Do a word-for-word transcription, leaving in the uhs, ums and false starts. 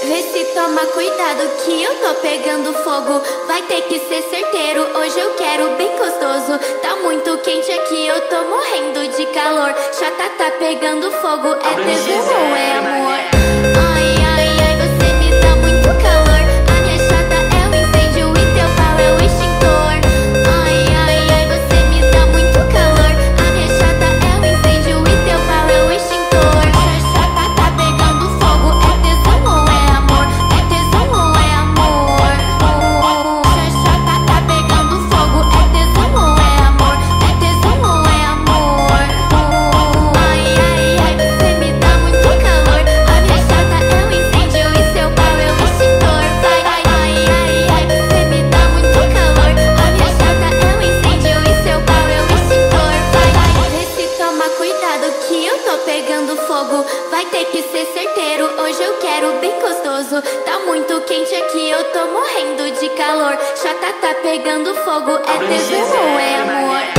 Vê se toma cuidado que eu tô pegando fogo. Vai ter que ser certeiro, hoje eu quero bem gostoso. Tá muito quente aqui, eu tô morrendo de calor. Chata tá pegando fogo, é tesão ou é amor? Ai, ai, ai, você me dá muito calor. A minha chata é o incêndio e teu pau é o extintor. Ai, ai, ai, você me dá muito calor. A minha chata é o incêndio e teu pau é o extintor. Chata tá pegando fogo, é tesão ou é amor? É tesão ou é amor? Chata tá pegando fogo, é tesão ou é amor? É tesão ou é amor? Ai, ai, ai, você me dá muito calor. A minha chata é o incêndio e seu pau é o extintor. Vai, ai, ai, ai, ai, você me dá muito calor. A minha chata é o incêndio e seu pau é o extintor. Vai, vai, vê se toma cuidado que eu tô pegando fogo. Vai ter que ser certeiro, hoje eu quero bem gostoso. Tá muito quente aqui, eu tô morrendo de calor. Chata tá pegando fogo, é tesão ou é amor?